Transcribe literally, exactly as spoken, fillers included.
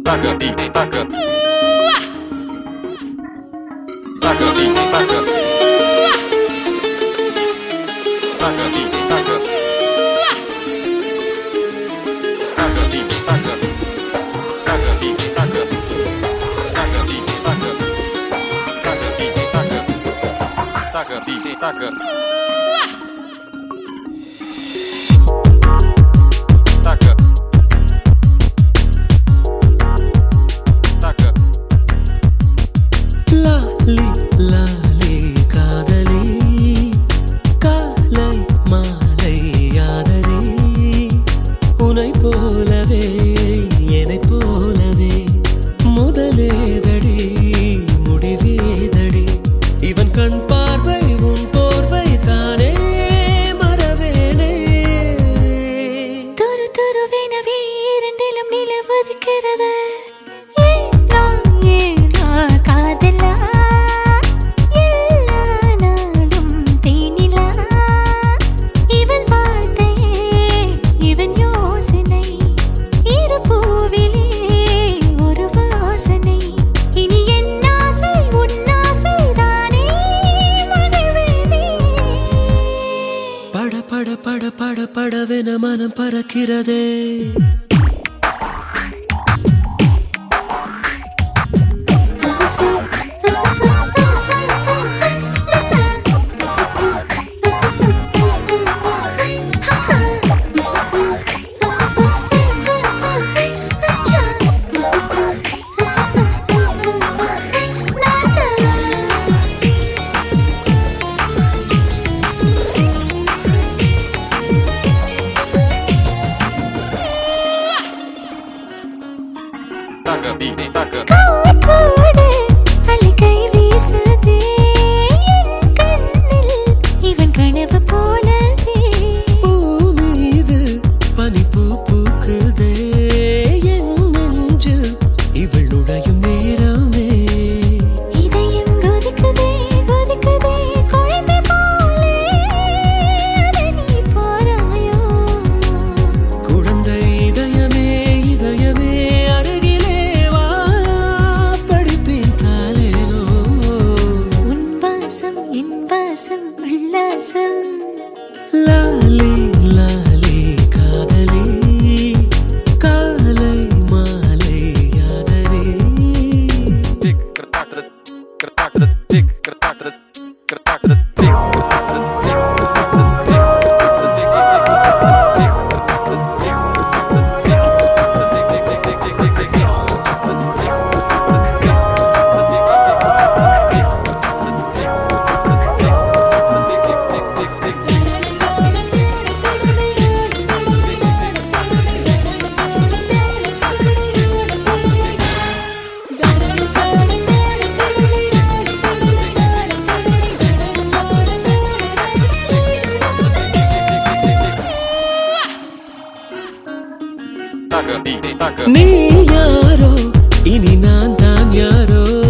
Taca, taca, taca. Taca, taca, taca. Taca, taca, taca. Taca, taca, taca. Taca, taca, taca. Taca, taca, taca. Taca, taca, taca. Taca. லாலி லாலி காதலி காலை மாலை யாதரே உனை போலவே என்னை போலவே முதலேதடி முடிவேதடி இவன் கண் பார்வை உன் போர்வை தானே மறவேனே துரு துருவென விழி இரண்டிலும் நிலவொதுக்கிறது பட பட பட படவென மனம் பறக்கிறதே காற்றோடு அலைகை வீசுதே என் கண்ணில் இவன் கனவு போலவே பூ மீது பனிப்பூ பூக்குதே என் நெஞ்சில் இவள் நுழையும் நேரமே இதயம் கொதிக்குதே கொதிக்குதே குழந்தை போலே அதை நீ போறாயோ குழந்தை இதயமே இதயமே லாலி லாலி காதலி காலை மாலை யாதரே நீ யாரோ இனி நான் தான் யாரோ